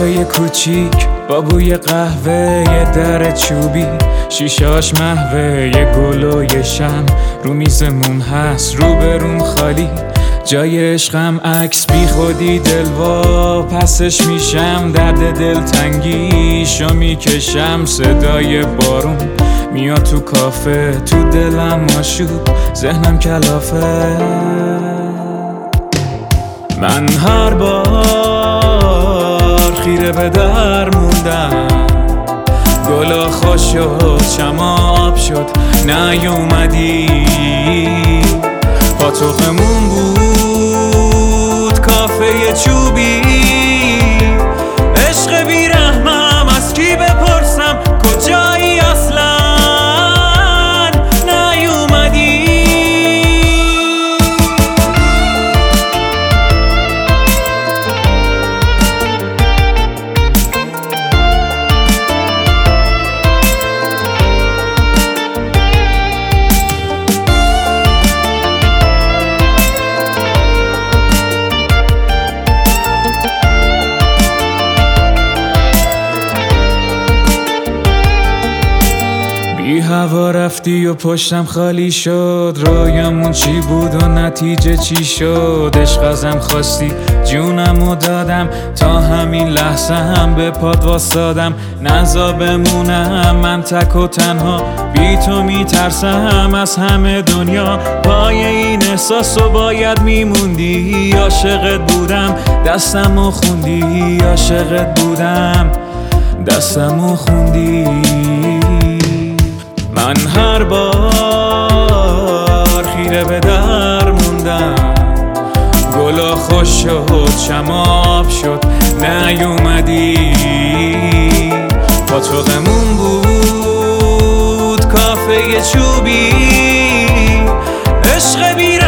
کافه کوچیک با بوی قهوه، یه در چوبی شیشاش محوه، یه گل و یه شم رو میزمون هست، رو بروم خالی جای عشقم عکس بی خودی دلوا پسش میشم، درد دلتنگیشو میکشم، صدای بارون میاد تو کافه، تو دلم آشوب ذهنم کلافه. من هر بار خیره به در موندم، گلا خوش شد شما آب شد نیومدی، پاتوقمون بود کافه چوبی، عشق بیرحمم از کی بپرسم کجایی اصلا نیومدی. بی هوا رفتی و پشتم خالی شد، رویامون چی بود و نتیجه چی شد، عشق ازم خواستی جونمو دادم، تا همین لحظه هم به پاد واسادم، نزا بمونم من تک و تنها، بی تو میترسم از همه دنیا، پای این احساسو باید میموندی، عاشقت بودم دستمو خوندی، عاشقت بودم دستمو خوندی. من هر بار خیره به در موندم، گلا خوش شد شما آب شد نیومدی، پاتوقمون بود کافه چوبی، عشق